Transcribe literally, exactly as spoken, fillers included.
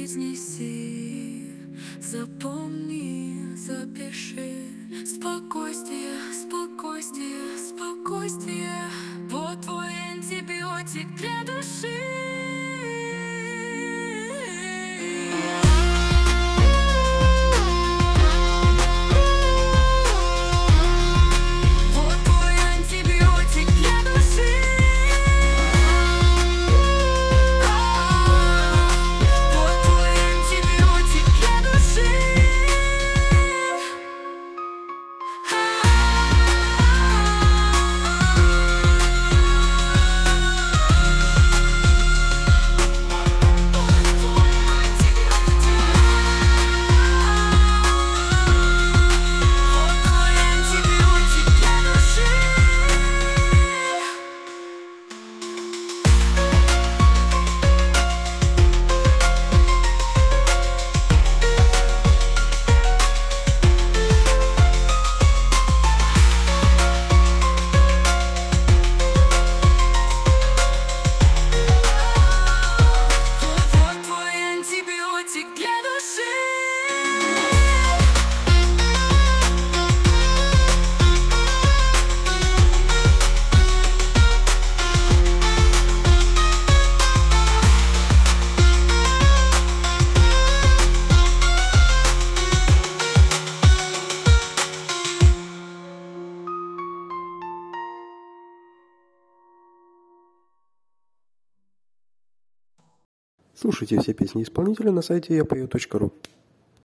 произнеси, запомни, запиши. Спокойствие, спокойствие, спокойствие. Вот твой антибиотик для души. Слушайте все песни исполнителя на сайте я пою точка ру.